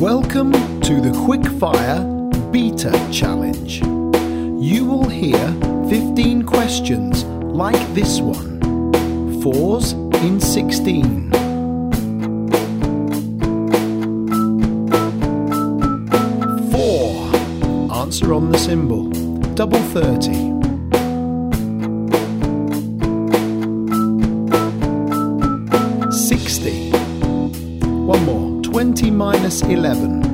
Welcome to the Quickfire Beta Challenge. You will hear 15 questions like this one. 4s in 16. 4. Answer on the symbol. Double 30. 60. One more. 20 minus 11.